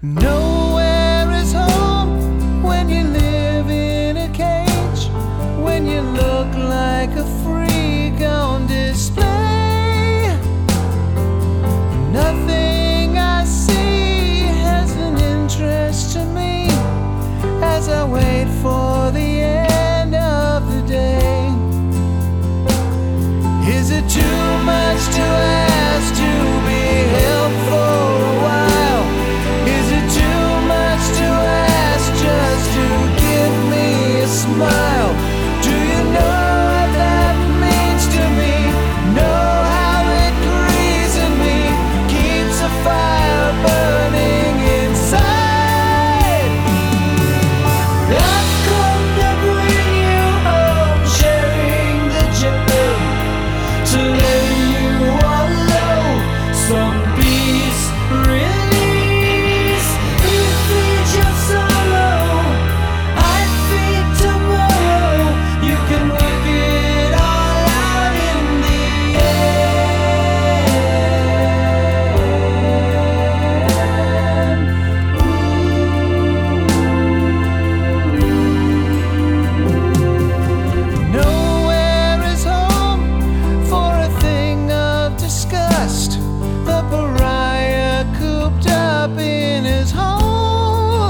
Nowhere is home when you live in a cage, when you look like a freak on display. Nothing I see has an interest to me as I wait for the end of the day. Is it too much to ask to be held for a while? Is it too much to ask just to give me a smile? Do you know what that means to me? Know how it grieves in me, keeps a fire burning inside. I've come to bring you home, sharing the gem, to let you wallow some peace, release. You feed your sorrow, I feed tomorrow. You can work it all out in the end. Nowhere is home for a thing of disgust, the pariah cooped up in his hole.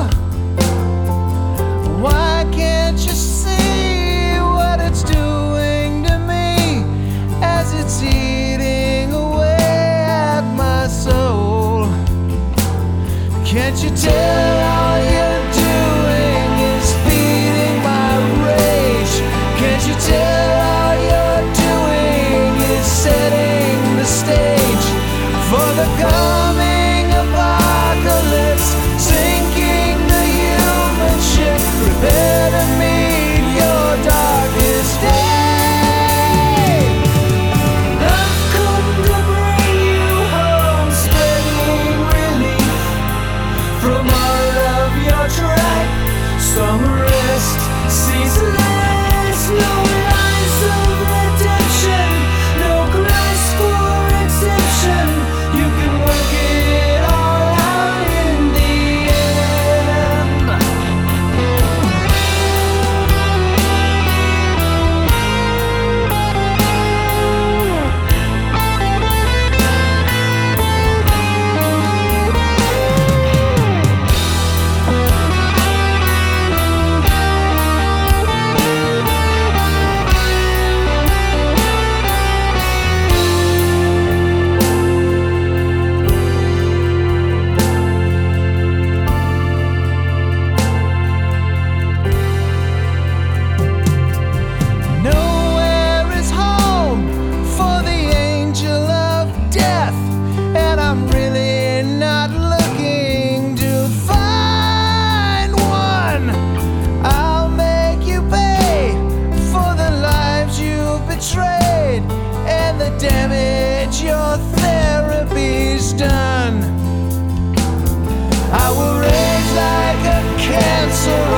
Why can't you see what it's doing to me as it's eating away at my soul? Can't you tell all you're doing is feeding my rage? Can't you tell all you're doing is setting the stage for the coming apocalypse, sinking the human ship? Prepare to meet your darkest day. I've come to bring you home, spreading relief from all of your tribe. Some rest, ceaseless, no lines of redemption, no Christ for exemption. You can work it all out in the end. Nowhere is home for the angel of death, and I'm really not looking to find one. I'll make you pay for the lives you've betrayed and the damage your therapy's done. I will rage like a cancer